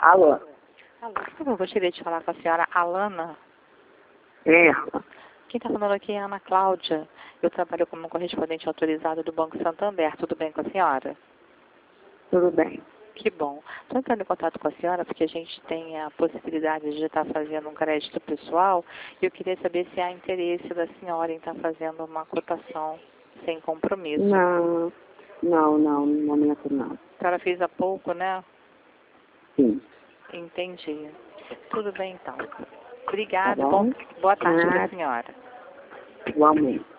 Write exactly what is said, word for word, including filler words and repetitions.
Alô? Alô, eu gostaria de falar com a senhora Alana. É. Quem está falando aqui é a Ana Cláudia. Eu trabalho como correspondente autorizado do Banco Santander. Tudo bem com a senhora? Tudo bem. Que bom. Estou entrando em contato com a senhora porque a gente tem a possibilidade de estar fazendo um crédito pessoal e eu queria saber se há interesse da senhora em estar fazendo uma cotação sem compromisso. Não, não, não, no momento não. A senhora fez há pouco, né? Sim. Entendi. Tudo bem, então. Obrigada. Tá bom? Bom, boa tarde para Ah, a senhora. igualmente.